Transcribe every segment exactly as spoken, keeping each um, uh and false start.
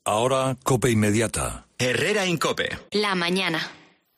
Ahora, COPE Inmediata. Herrera Incope. La mañana.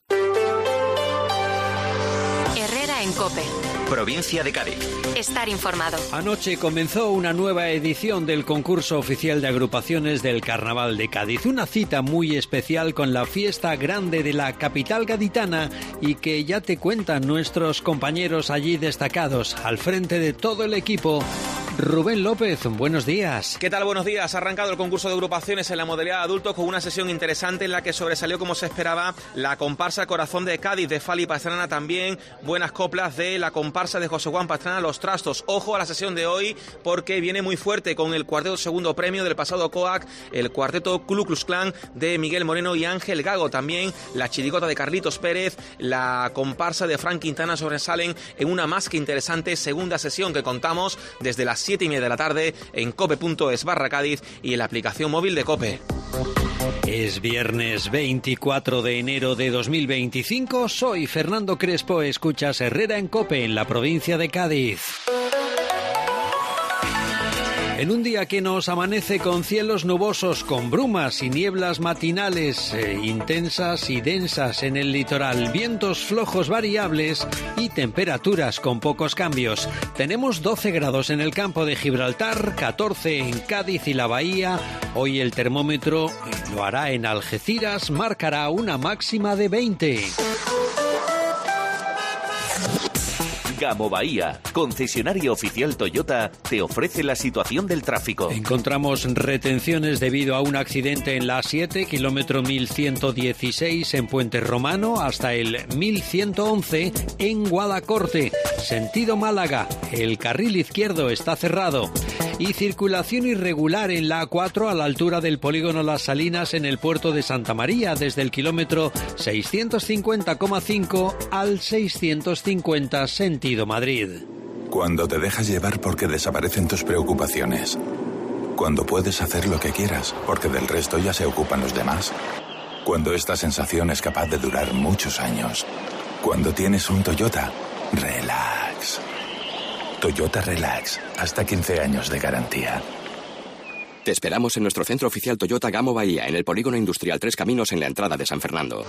Herrera en COPE. Provincia de Cádiz. Estar informado. Anoche comenzó una nueva edición del concurso oficial de agrupaciones del Carnaval de Cádiz. Una cita muy especial con la fiesta grande de la capital gaditana y que ya te cuentan nuestros compañeros allí destacados. Al frente de todo el equipo, Rubén López, buenos días. ¿Qué tal? Buenos días. Ha arrancado el concurso de agrupaciones en la modalidad de adultos con una sesión interesante en la que sobresalió, como se esperaba, la comparsa Corazón de Cádiz de Fali Pastrana, también buenas coplas de la comparsa de José Juan Pastrana, Los Trastos. Ojo a la sesión de hoy porque viene muy fuerte con el cuarteto segundo premio del pasado COAC, el cuarteto Ku Klux Klan de Miguel Moreno y Ángel Gago. También la chirigota de Carlitos Pérez, la comparsa de Frank Quintana sobresalen en una más que interesante segunda sesión que contamos desde las siete y media de la tarde en cope.es barra Cádiz y en la aplicación móvil de COPE. Es viernes veinticuatro de enero de dos mil veinticinco. Soy Fernando Crespo. Escuchas Herrera en COPE en la provincia de Cádiz. En un día que nos amanece con cielos nubosos, con brumas y nieblas matinales eh, intensas y densas en el litoral, vientos flojos variables y temperaturas con pocos cambios. Tenemos doce grados en el campo de Gibraltar, catorce en Cádiz y la Bahía. Hoy el termómetro lo hará en Algeciras, marcará una máxima de veinte. Gamo Bahía, concesionario oficial Toyota, te ofrece la situación del tráfico. Encontramos retenciones debido a un accidente en la A siete, kilómetro mil ciento dieciséis en Puente Romano, hasta el mil ciento once en Guadacorte, sentido Málaga. El carril izquierdo está cerrado. Y circulación irregular en la A cuatro a la altura del polígono Las Salinas en el puerto de Santa María, desde el kilómetro seiscientos cincuenta coma cinco al seiscientos cincuenta sentido Madrid. Cuando te dejas llevar porque desaparecen tus preocupaciones. Cuando puedes hacer lo que quieras porque del resto ya se ocupan los demás. Cuando esta sensación es capaz de durar muchos años. Cuando tienes un Toyota, relax. Toyota Relax, hasta quince años de garantía. Te esperamos en nuestro centro oficial Toyota Gamo Bahía, en el polígono industrial Tres Caminos, en la entrada de San Fernando.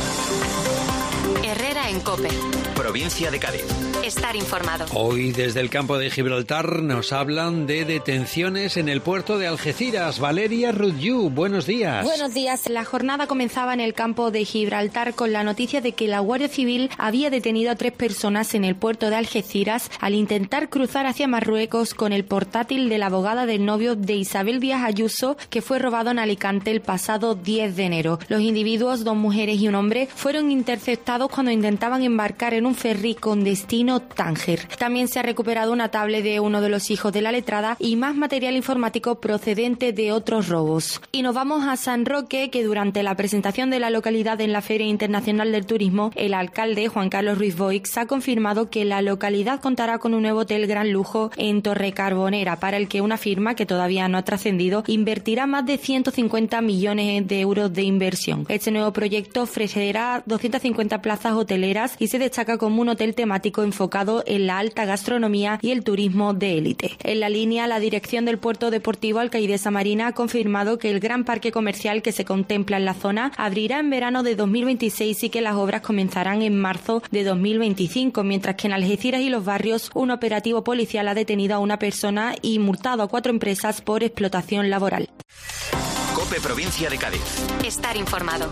Herrera en COPE. Provincia de Cádiz. Estar informado. Hoy desde el campo de Gibraltar nos hablan de detenciones en el puerto de Algeciras. Valeria Rudjú, buenos días. Buenos días. La jornada comenzaba en el campo de Gibraltar con la noticia de que la Guardia Civil había detenido a tres personas en el puerto de Algeciras al intentar cruzar hacia Marruecos con el portátil de la abogada del novio de Isabel Díaz Ayuso, que fue robado en Alicante el pasado diez de enero. Los individuos, dos mujeres y un hombre, fueron interceptados cuando intentaban embarcar en un ferry con destino Tánger. También se ha recuperado una tablet de uno de los hijos de la letrada y más material informático procedente de otros robos. Y nos vamos a San Roque, que durante la presentación de la localidad en la Feria Internacional del Turismo, el alcalde Juan Carlos Ruiz Boix ha confirmado que la localidad contará con un nuevo hotel gran lujo en Torre Carbonera, para el que una firma que todavía no ha trascendido invertirá más de ciento cincuenta millones de euros de inversión. Este nuevo proyecto ofrecerá doscientas cincuenta plazas hoteleras y se destaca como un hotel temático enfocado en la alta gastronomía y el turismo de élite. En la línea, la dirección del puerto deportivo Alcaidesa Marina ha confirmado que el gran parque comercial que se contempla en la zona abrirá en verano de dos mil veintiséis y que las obras comenzarán en marzo de dos mil veinticinco, mientras que en Algeciras y los barrios un operativo policial ha detenido a una persona y multado a cuatro empresas por explotación laboral. COPE Provincia de Cádiz. Estar informado.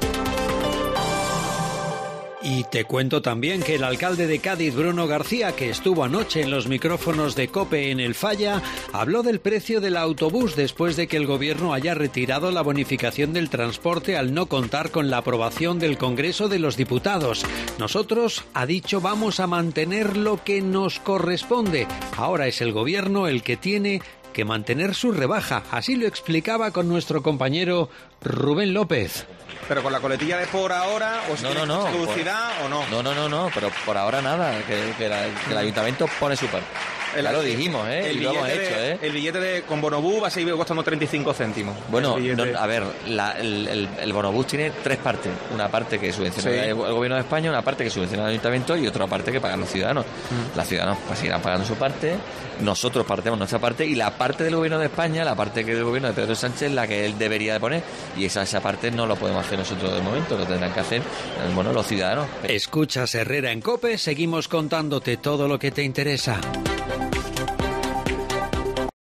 Y te cuento también que el alcalde de Cádiz, Bruno García, que estuvo anoche en los micrófonos de COPE en el Falla, habló del precio del autobús después de que el gobierno haya retirado la bonificación del transporte al no contar con la aprobación del Congreso de los Diputados. Nosotros, ha dicho, vamos a mantener lo que nos corresponde. Ahora es el gobierno el que tiene que mantener su rebaja. Así lo explicaba con nuestro compañero Rubén López. Pero con la coletilla de por ahora, o si no, tiene no, no, caducidad por, o no. No, no, no, no, pero por ahora nada, que, que, la, que el ayuntamiento pone su parte. ya lo dijimos, ¿eh? El y lo hemos billete hecho, de, ¿eh? El billete de, con bonobús va a seguir costando treinta y cinco céntimos. Bueno, no, a ver, la, el, el, el bonobús tiene tres partes. Una parte que subvenciona sí. el, el gobierno de España, una parte que subvenciona el ayuntamiento y otra parte que pagan los ciudadanos. Mm. Los ciudadanos pues, seguirán pagando su parte, nosotros partemos nuestra parte y la parte del gobierno de España, la parte que del gobierno de Pedro Sánchez, la que él debería de poner. Y esa, esa parte no lo podemos hacer nosotros de momento, lo tendrán que hacer bueno, los ciudadanos. Escuchas Herrera en COPE, seguimos contándote todo lo que te interesa.